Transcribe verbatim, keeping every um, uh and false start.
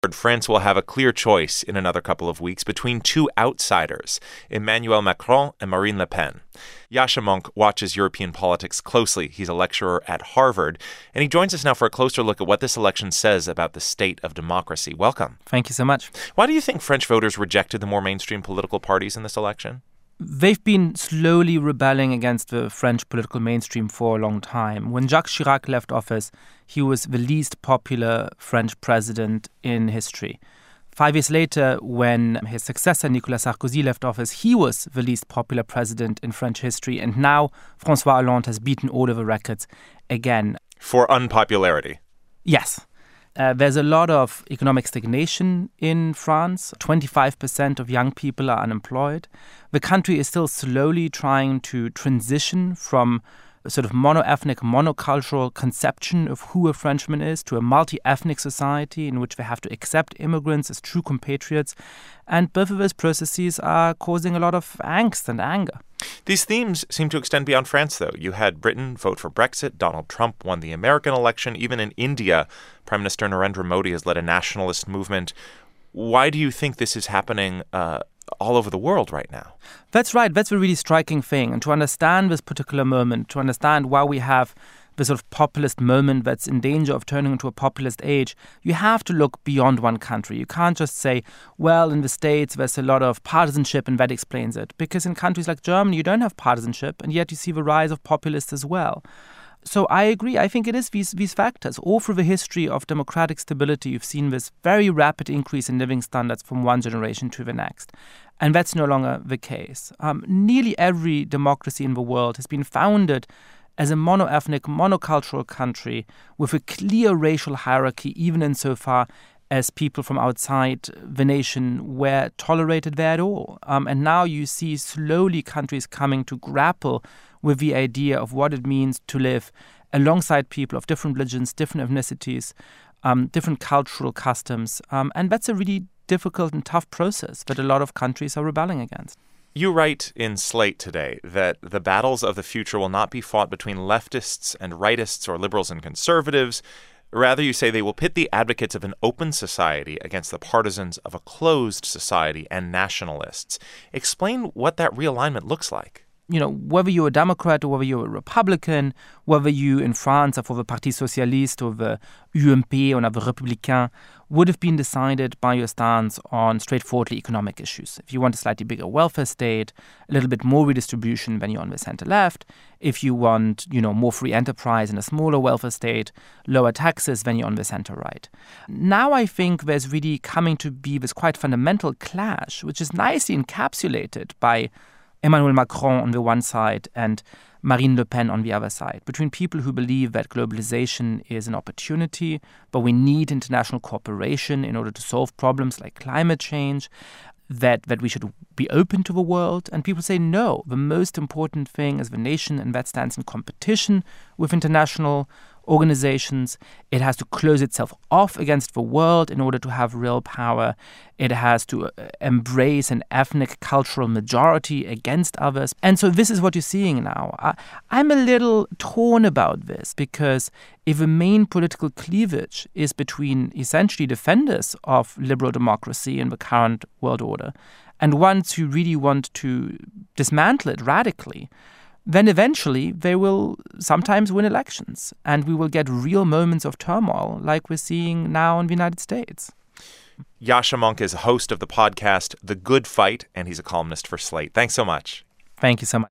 France will have a clear choice in another couple of weeks between two outsiders, Emmanuel Macron and Marine Le Pen. Yascha Mounk watches European politics closely. He's a lecturer at Harvard, and he joins us now for a closer look at what this election says about the state of democracy. Welcome. Thank you so much. Why do you think French voters rejected the more mainstream political parties in this election? They've been slowly rebelling against the French political mainstream for a long time. When Jacques Chirac left office, he was the least popular French president in history. Five years later, when his successor, Nicolas Sarkozy, left office, he was the least popular president in French history. And now François Hollande has beaten all of the records again. For unpopularity? Yes. Uh, there's a lot of economic stagnation in France. twenty-five percent of young people are unemployed. The country is still slowly trying to transition from a sort of mono-ethnic, monocultural conception of who a Frenchman is to a multi-ethnic society in which they have to accept immigrants as true compatriots. And both of those processes are causing a lot of angst and anger. These themes seem to extend beyond France, though. You had Britain vote for Brexit. Donald Trump won the American election. Even in India, Prime Minister Narendra Modi has led a nationalist movement. Why do you think this is happening uh, all over the world right now? That's right. That's a really striking thing. And to understand this particular moment, to understand why we have the sort of populist moment that's in danger of turning into a populist age, you have to look beyond one country. You can't just say, well, in the States, there's a lot of partisanship and that explains it. Because in countries like Germany, you don't have partisanship, and yet you see the rise of populists as well. So I agree. I think it is these, these factors. All through the history of democratic stability, you've seen this very rapid increase in living standards from one generation to the next. And that's no longer the case. Um, nearly every democracy in the world has been founded as a mono-ethnic, monocultural country with a clear racial hierarchy, even insofar as people from outside the nation were tolerated there at all. Um, and now you see slowly countries coming to grapple with the idea of what it means to live alongside people of different religions, different ethnicities, um, different cultural customs. Um, and that's a really difficult and tough process that a lot of countries are rebelling against. You write in Slate today that the battles of the future will not be fought between leftists and rightists or liberals and conservatives. Rather, you say they will pit the advocates of an open society against the partisans of a closed society and nationalists. Explain what that realignment looks like. You know, whether you're a Democrat or whether you're a Republican, whether you in France are for the Parti Socialiste or the U M P or the Républicain, would have been decided by your stance on straightforwardly economic issues. If you want a slightly bigger welfare state, a little bit more redistribution, then you're on the center-left. If you want, you know, more free enterprise and a smaller welfare state, lower taxes, then you're on the center-right. Now I think there's really coming to be this quite fundamental clash, which is nicely encapsulated by Emmanuel Macron on the one side and Marine Le Pen on the other side, between people who believe that globalization is an opportunity, but we need international cooperation in order to solve problems like climate change, that, that we should be open to the world. And people say, no, the most important thing is the nation, and that stands in competition with international organizations. It has to close itself off against the world in order to have real power. It has to embrace an ethnic cultural majority against others. And so this is what you're seeing now. I, I'm a little torn about this, because if the main political cleavage is between essentially defenders of liberal democracy in the current world order and ones who really want to dismantle it radically, then eventually they will sometimes win elections, and we will get real moments of turmoil like we're seeing now in the United States. Yascha Mounk is host of the podcast The Good Fight, and he's a columnist for Slate. Thanks so much. Thank you so much.